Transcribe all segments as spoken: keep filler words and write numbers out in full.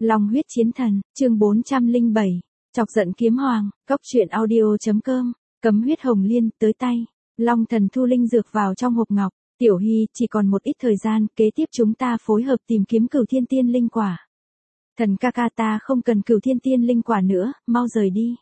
Long huyết chiến thần, chương bốn trăm lẻ bảy, chọc giận kiếm hoàng, cốc truyện audio.com, cấm huyết hồng liên, tới tay. Long thần thu linh dược vào trong hộp ngọc, Tiểu Hy, chỉ còn một ít thời gian, kế tiếp chúng ta phối hợp tìm kiếm cửu thiên tiên linh quả. Thần ca ca ta không cần cửu thiên tiên linh quả nữa, mau rời đi.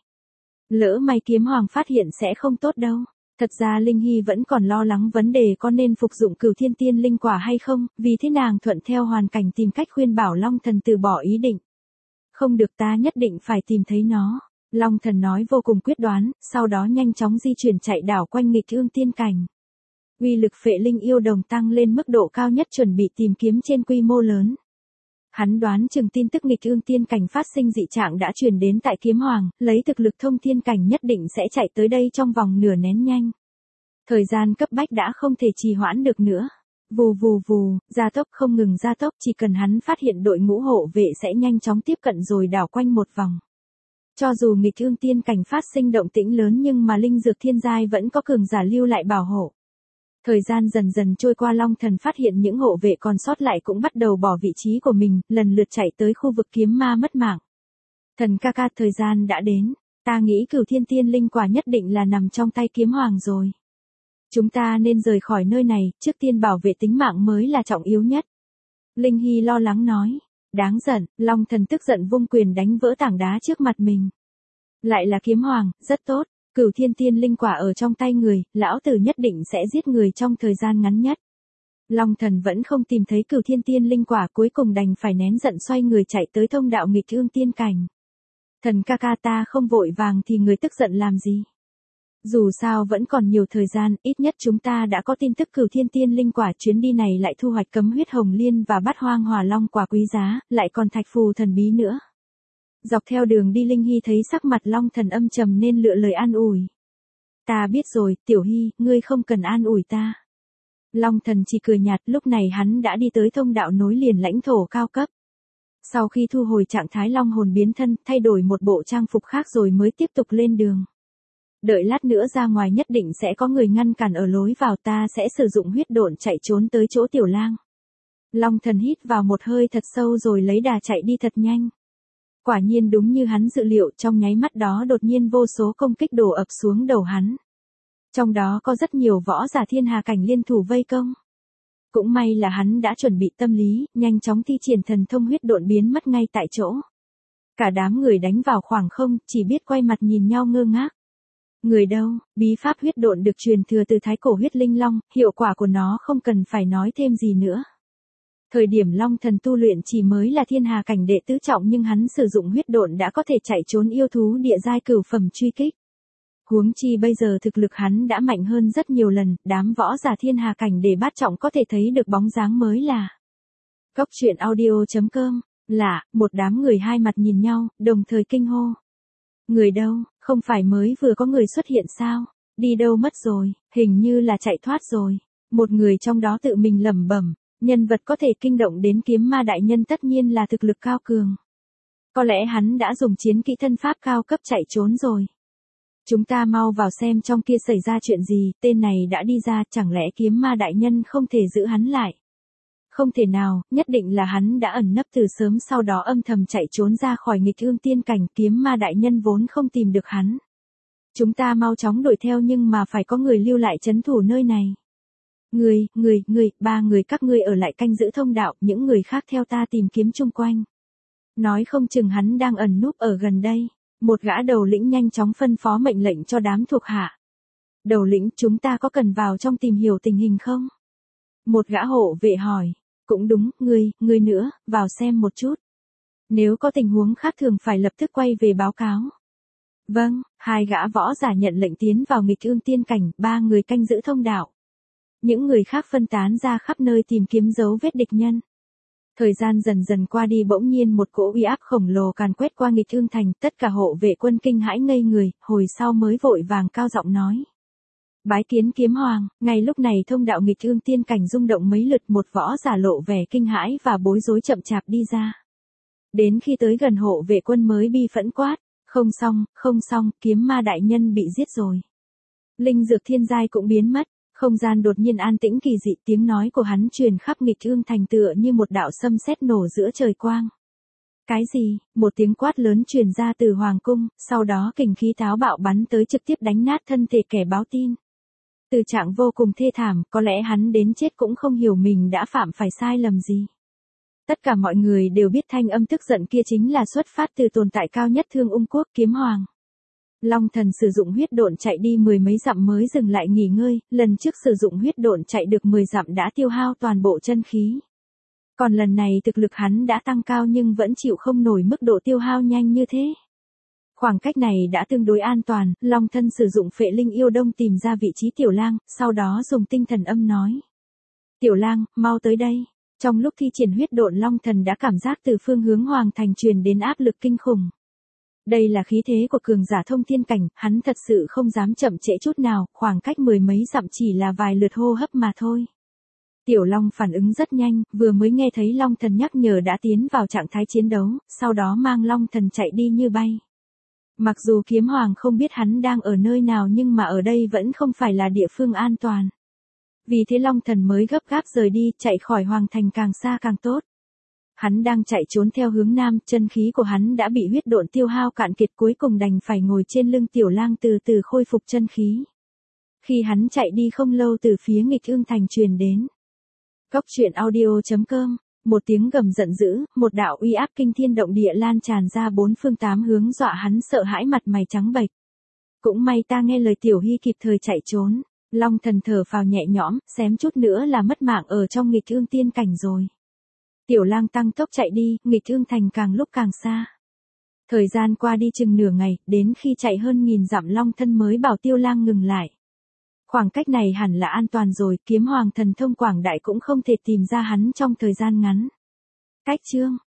Lỡ may kiếm hoàng phát hiện sẽ không tốt đâu. Thật ra Linh Hy vẫn còn lo lắng vấn đề có nên phục dụng cửu thiên tiên linh quả hay không, vì thế nàng thuận theo hoàn cảnh tìm cách khuyên bảo Long thần từ bỏ ý định. Không được, ta nhất định phải tìm thấy nó. Long thần nói vô cùng quyết đoán, sau đó nhanh chóng di chuyển chạy đảo quanh nghịch ương tiên cảnh. Uy lực phệ linh yêu đồng tăng lên mức độ cao nhất, chuẩn bị tìm kiếm trên quy mô lớn. Hắn đoán chừng tin tức nghịch ương tiên cảnh phát sinh dị trạng đã truyền đến tại kiếm hoàng, lấy thực lực thông thiên cảnh nhất định sẽ chạy tới đây trong vòng nửa nén nhanh. Thời gian cấp bách đã không thể trì hoãn được nữa. Vù vù vù, gia tốc không ngừng gia tốc, chỉ cần hắn phát hiện đội ngũ hộ vệ sẽ nhanh chóng tiếp cận rồi đảo quanh một vòng. Cho dù nghịch ương tiên cảnh phát sinh động tĩnh lớn nhưng mà linh dược thiên giai vẫn có cường giả lưu lại bảo hộ. Thời gian dần dần trôi qua, Long thần phát hiện những hộ vệ còn sót lại cũng bắt đầu bỏ vị trí của mình, lần lượt chạy tới khu vực kiếm ma mất mạng. Thần ca ca, thời gian đã đến, ta nghĩ cửu thiên tiên linh quả nhất định là nằm trong tay kiếm hoàng rồi. Chúng ta nên rời khỏi nơi này, trước tiên bảo vệ tính mạng mới là trọng yếu nhất. Linh Hy lo lắng nói. Đáng giận, Long thần tức giận vung quyền đánh vỡ tảng đá trước mặt mình. Lại là kiếm hoàng, rất tốt. Cửu thiên tiên linh quả ở trong tay người, lão tử nhất định sẽ giết người trong thời gian ngắn nhất. Long thần vẫn không tìm thấy cửu thiên tiên linh quả, cuối cùng đành phải nén giận xoay người chạy tới thông đạo nghịch ương tiên cảnh. Thần ca ca, ta không vội vàng thì người tức giận làm gì? Dù sao vẫn còn nhiều thời gian, ít nhất chúng ta đã có tin tức cửu thiên tiên linh quả, chuyến đi này lại thu hoạch cấm huyết hồng liên và bát hoang hỏa long quả quý giá, lại còn thạch phù thần bí nữa. Dọc theo đường đi Linh Hy thấy sắc mặt Long thần âm trầm nên lựa lời an ủi. Ta biết rồi, Tiểu Hy, ngươi không cần an ủi ta. Long thần chỉ cười nhạt, lúc này hắn đã đi tới thông đạo nối liền lãnh thổ cao cấp. Sau khi thu hồi trạng thái long hồn biến thân, thay đổi một bộ trang phục khác rồi mới tiếp tục lên đường. Đợi lát nữa ra ngoài nhất định sẽ có người ngăn cản ở lối vào, ta sẽ sử dụng huyết độn chạy trốn tới chỗ Tiểu Lang. Long thần hít vào một hơi thật sâu rồi lấy đà chạy đi thật nhanh. Quả nhiên đúng như hắn dự liệu, trong nháy mắt đó đột nhiên vô số công kích đổ ập xuống đầu hắn. Trong đó có rất nhiều võ giả thiên hà cảnh liên thủ vây công. Cũng may là hắn đã chuẩn bị tâm lý, nhanh chóng thi triển thần thông huyết độn biến mất ngay tại chỗ. Cả đám người đánh vào khoảng không, chỉ biết quay mặt nhìn nhau ngơ ngác. Người đâu, bí pháp huyết độn được truyền thừa từ thái cổ huyết linh long, hiệu quả của nó không cần phải nói thêm gì nữa. Thời điểm Long thần tu luyện chỉ mới là thiên hà cảnh đệ tứ trọng nhưng hắn sử dụng huyết độn đã có thể chạy trốn yêu thú địa giai cửu phẩm truy kích. Huống chi bây giờ thực lực hắn đã mạnh hơn rất nhiều lần, đám võ giả thiên hà cảnh đệ bát trọng có thể thấy được bóng dáng mới là. Cốc truyện audio.com, lạ, một đám người hai mặt nhìn nhau, đồng thời kinh hô. Người đâu, không phải mới vừa có người xuất hiện sao, đi đâu mất rồi, hình như là chạy thoát rồi. Một người trong đó tự mình lẩm bẩm. Nhân vật có thể kinh động đến kiếm ma đại nhân tất nhiên là thực lực cao cường. Có lẽ hắn đã dùng chiến kỹ thân pháp cao cấp chạy trốn rồi. Chúng ta mau vào xem trong kia xảy ra chuyện gì, tên này đã đi ra, chẳng lẽ kiếm ma đại nhân không thể giữ hắn lại. Không thể nào, nhất định là hắn đã ẩn nấp từ sớm sau đó âm thầm chạy trốn ra khỏi nghịch ương tiên cảnh, kiếm ma đại nhân vốn không tìm được hắn. Chúng ta mau chóng đuổi theo nhưng mà phải có người lưu lại trấn thủ nơi này. Người, người, người, ba người các ngươi ở lại canh giữ thông đạo, những người khác theo ta tìm kiếm chung quanh. Nói không chừng hắn đang ẩn núp ở gần đây. Một gã đầu lĩnh nhanh chóng phân phó mệnh lệnh cho đám thuộc hạ. Đầu lĩnh, chúng ta có cần vào trong tìm hiểu tình hình không? Một gã hộ vệ hỏi. Cũng đúng, ngươi, ngươi nữa, vào xem một chút. Nếu có tình huống khác thường phải lập tức quay về báo cáo. Vâng, hai gã võ giả nhận lệnh tiến vào nghịch ương tiên cảnh, ba người canh giữ thông đạo. Những người khác phân tán ra khắp nơi tìm kiếm dấu vết địch nhân. Thời gian dần dần qua đi, bỗng nhiên một cỗ uy áp khổng lồ càn quét qua nghịch ương thành, tất cả hộ vệ quân kinh hãi ngây người, hồi sau mới vội vàng cao giọng nói. Bái kiến kiếm hoàng. Ngay lúc này thông đạo nghịch ương tiên cảnh rung động mấy lượt, một võ giả lộ vẻ kinh hãi và bối rối chậm chạp đi ra. Đến khi tới gần hộ vệ quân mới bi phẫn quát. Không xong, không xong, kiếm ma đại nhân bị giết rồi. Linh dược thiên giai cũng biến mất. Không gian đột nhiên an tĩnh kỳ dị, tiếng nói của hắn truyền khắp nghịch ương thành tựa như một đạo sấm sét nổ giữa trời quang. Cái gì? Một tiếng quát lớn truyền ra từ hoàng cung, sau đó kình khí táo bạo bắn tới trực tiếp đánh nát thân thể kẻ báo tin. Từ trạng vô cùng thê thảm, có lẽ hắn đến chết cũng không hiểu mình đã phạm phải sai lầm gì. Tất cả mọi người đều biết thanh âm tức giận kia chính là xuất phát từ tồn tại cao nhất Thương Ung Quốc Kiếm Hoàng. Long Thần sử dụng huyết độn chạy đi mười mấy dặm mới dừng lại nghỉ ngơi, lần trước sử dụng huyết độn chạy được mười dặm đã tiêu hao toàn bộ chân khí. Còn lần này thực lực hắn đã tăng cao nhưng vẫn chịu không nổi mức độ tiêu hao nhanh như thế. Khoảng cách này đã tương đối an toàn, Long Thân sử dụng phệ linh yêu đông tìm ra vị trí Tiểu Lang, sau đó dùng tinh thần âm nói. Tiểu Lang, mau tới đây. Trong lúc thi triển huyết độn Long Thần đã cảm giác từ phương hướng Hoàng Thành truyền đến áp lực kinh khủng. Đây là khí thế của cường giả thông thiên cảnh, hắn thật sự không dám chậm trễ chút nào, khoảng cách mười mấy dặm chỉ là vài lượt hô hấp mà thôi. Tiểu Long phản ứng rất nhanh, vừa mới nghe thấy Long Thần nhắc nhở đã tiến vào trạng thái chiến đấu, sau đó mang Long Thần chạy đi như bay. Mặc dù Kiếm Hoàng không biết hắn đang ở nơi nào nhưng mà ở đây vẫn không phải là địa phương an toàn. Vì thế Long Thần mới gấp gáp rời đi, chạy khỏi Hoàng Thành càng xa càng tốt. Hắn đang chạy trốn theo hướng nam, chân khí của hắn đã bị huyết độn tiêu hao cạn kiệt cuối cùng đành phải ngồi trên lưng Tiểu Lang từ từ khôi phục chân khí. Khi hắn chạy đi không lâu từ phía Nghịch Ương Thành truyền đến. Góc truyện audio chấm com, một tiếng gầm giận dữ, một đạo uy áp kinh thiên động địa lan tràn ra bốn phương tám hướng dọa hắn sợ hãi mặt mày trắng bệch. Cũng may ta nghe lời Tiểu Hy kịp thời chạy trốn, Long Thần thở phào nhẹ nhõm, xém chút nữa là mất mạng ở trong Nghịch Ương tiên cảnh rồi. Tiểu Lang tăng tốc chạy đi, Nghịch Ương Thành càng lúc càng xa. Thời gian qua đi chừng nửa ngày, đến khi chạy hơn nghìn dặm Long Thân mới bảo Tiêu Lang ngừng lại. Khoảng cách này hẳn là an toàn rồi, Kiếm Hoàng thần thông quảng đại cũng không thể tìm ra hắn trong thời gian ngắn. Cách chương